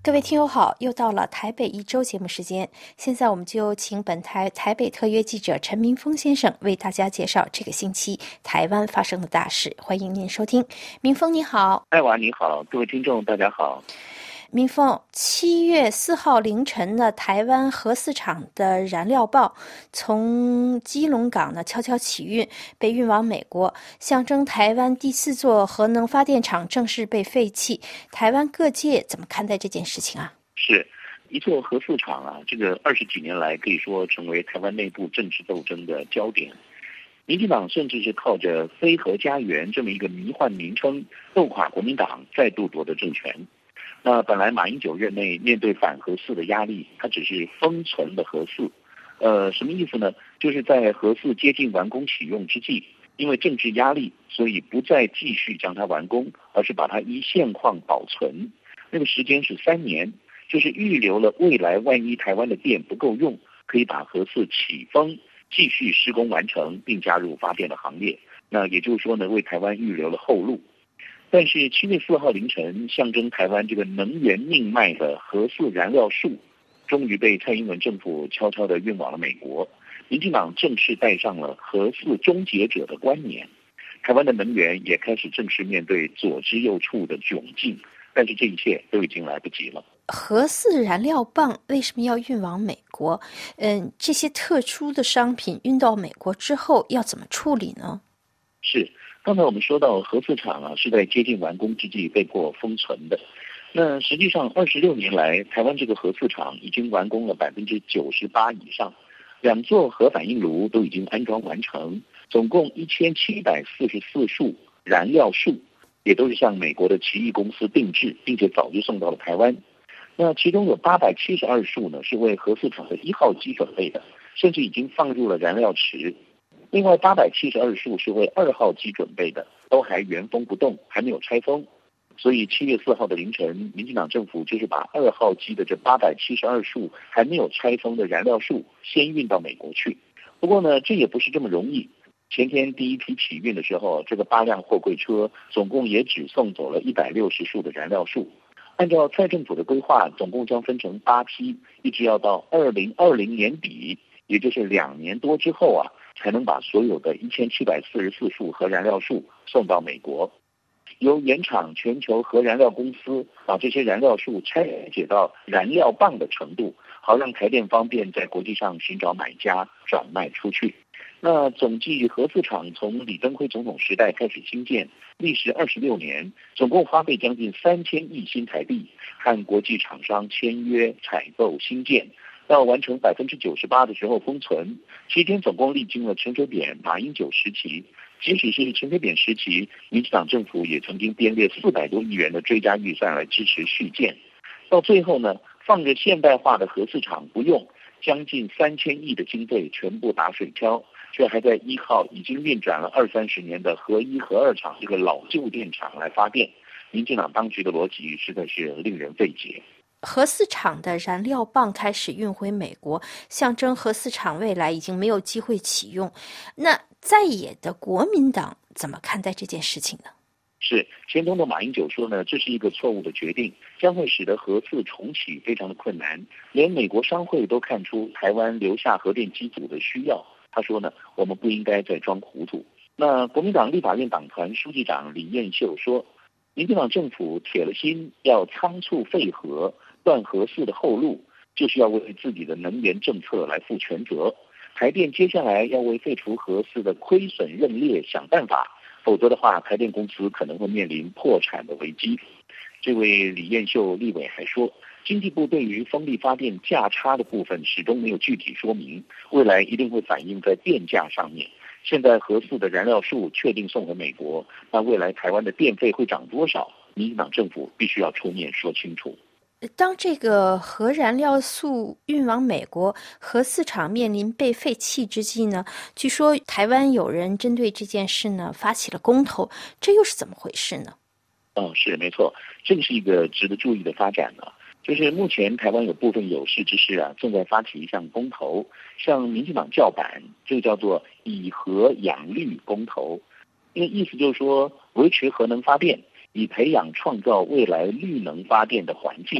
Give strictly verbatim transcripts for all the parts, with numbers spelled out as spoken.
各位听友好，又到了台北一周节目时间，现在我们就请本台台北特约记者陈明峰先生为大家介绍这个星期台湾发生的大事，欢迎您收听。明峰你好。 艾娃你好，各位听众大家好。 明峰，七月四号凌晨呢，台湾核四厂的燃料棒从基隆港呢悄悄起运，被运往美国，象征台湾第四座核能发电厂正式被废弃。台湾各界怎么看待这件事情啊？ 是一座核四厂啊，这个二十几年来可以说成为台湾内部政治斗争的焦点。民进党甚至是靠着非核家园这么一个迷幻名称斗垮国民党，再度夺得政权。那本来马英九任内面对反核四的压力，他只是封存了核四，呃，什么意思呢？就是在核四接近完工启用之际，因为政治压力，所以不再继续将它完工，而是把它依现况保存。那个时间是三年，就是预留了未来万一台湾的电不够用，可以把核四启封，继续施工完成，并加入发电的行列。那也就是说呢，为台湾预留了后路。但是七月四号凌晨，象征台湾这个能源命脉的核四燃料树，终于被蔡英文政府悄悄地运往了美国。民进党正式戴上了核四终结者的冠冕，台湾的能源也开始正式面对左支右绌的窘境。但是这一切都已经来不及了。 核四燃料棒为什么要运往美国？嗯，这些特殊的商品运到美国之后要怎么处理呢？ 是。刚才我们说到核四厂啊，是在接近完工之际被迫封存的。那实际上二十六年来，台湾这个核四厂已经完工了百分之九十八以上，两座核反应炉都已经安装完成，总共一千七百四十四束燃料束，也都是向美国的奇异公司定制，并且早就送到了台湾。那其中有八百七十二束呢，是为核四厂的一号机准备的，甚至已经放入了燃料池。另外八百七十二束是为二号机准备的，都还原封不动，还没有拆封。所以七月四号的凌晨，民进党政府就是把二号机的这八百七十二束还没有拆封的燃料束先运到美国去。不过呢，这也不是这么容易。前天第一批起运的时候，这个八辆货柜车总共也只送走了一百六十束的燃料束。按照蔡政府的规划，总共将分成八批，一直要到二零二零年底，也就是两年多之后啊，才能把所有的一千七百四十四束核燃料束送到美国。由原厂全球核燃料公司把这些燃料束拆解到燃料棒的程度，好让台电方便在国际上寻找买家转卖出去。那总计核四厂从李登辉总统时代开始兴建，历时二十六年，总共花费将近三千亿新台币，和国际厂商签约采购新建。到完成百分之九十八的时候封存，期间总共历经了陈水扁、马英九时期。即使是陈水扁时期，民进党政府也曾经编列四百多亿元的追加预算来支持续建。到最后呢，放着现代化的核四厂不用，将近三千亿的经费全部打水漂，却还在依靠已经运转了二三十年的核一、核二厂这个老旧电厂来发电。民进党当局的逻辑实在是令人费解。 核四厂的燃料棒开始运回美国，象征核四厂未来已经没有机会启用。那在野的国民党怎么看待这件事情呢？ 是，前总统马英九说呢，这是一个错误的决定，将会使得核四重启非常的困难。连美国商会都看出台湾留下核电机组的需要。他说呢，我们不应该再装糊涂。那国民党立法院党团书记长李彦秀说，民进党政府铁了心要仓促废核，断核四的后路，就是要为自己的能源政策来负全责。台电接下来要为废除核四的亏损认列想办法，否则的话，台电公司可能会面临破产的危机。这位李彦秀立委还说，经济部对于风力发电价差的部分始终没有具体说明，未来一定会反映在电价上面。现在核四的燃料束确定送回美国，那未来台湾的电费会涨多少？民进党政府必须要出面说清楚。 当这个核燃料素运往美国，核四厂面临被废弃之际呢，据说台湾有人针对这件事呢发起了公投，这又是怎么回事呢？ 哦，是没错，这个是一个值得注意的发展啊。就是目前台湾有部分有识之士啊，正在发起一项公投，向民进党叫板，这个叫做以核养绿公投。因为意思就是说，维持核能发电，以培养创造未来绿能发电的环境。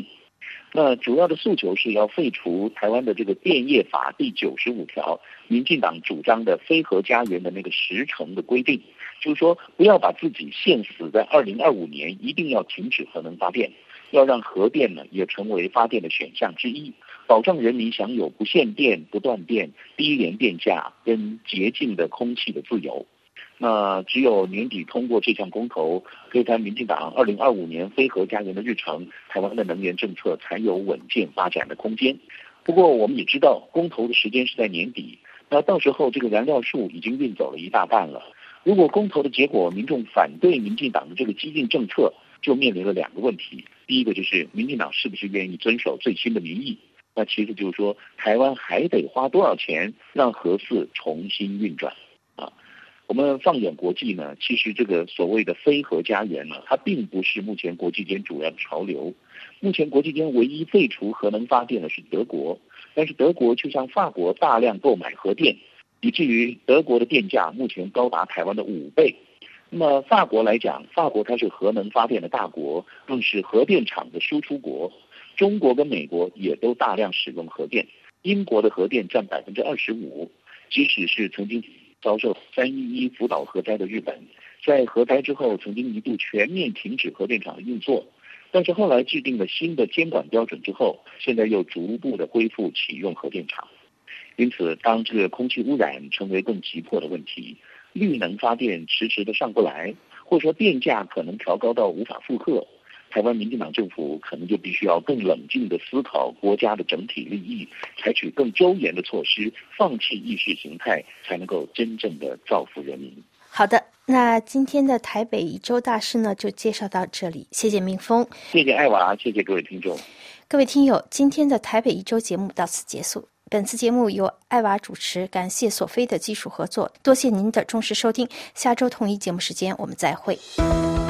那主要的诉求是要废除台湾的这个电业法第九十五条，民进党主张的非核家园的那个时程的规定，就是说不要把自己限死在二零二五年，一定要停止核能发电，要让核电呢也成为发电的选项之一，保障人民享有不限电、不断电、低廉电价跟洁净的空气的自由。那只有年底通过这项公投，推翻民进党二零二五年非核家园的日程，台湾的能源政策才有稳健发展的空间。不过我们也知道，公投的时间是在年底，那到时候这个燃料数已经运走了一大半了。如果公投的结果民众反对民进党的这个激进政策，就面临了两个问题。第一个就是民进党是不是愿意遵守最新的民意？那其次就是说，台湾还得花多少钱让核四重新运转啊？我们放眼国际呢，其实这个所谓的非核家园呢，它并不是目前国际间主要的潮流。目前国际间唯一废除核能发电的是德国，但是德国就像法国大量购买核电，以至于德国的电价目前高达台湾的五倍。那么法国来讲，法国它是核能发电的大国，更是核电厂的输出国。中国跟美国也都大量使用核电，英国的核电占百分之二十五。即使是曾经遭受三一一福岛核灾的日本，在核灾之后曾经一度全面停止核电厂的运作，但是后来制定了新的监管标准之后，现在又逐步的恢复启用核电厂。因此，当这个空气污染成为更急迫的问题，绿能发电迟迟的上不来，或者说电价可能调高到无法负荷，台湾民进党政府可能就必须要更冷静的思考国家的整体利益，采取更周延的措施，放弃意识形态，才能够真正的造福人民。 好的，那今天的台北一周大事呢，就介绍到这里，谢谢明峰， 谢谢艾娃，谢谢各位听众。 各位听友，今天的台北一周节目到此结束。本次节目由艾娃主持，感谢索菲的技术合作，多谢您的忠实收听。下周同一节目时间，我们再会。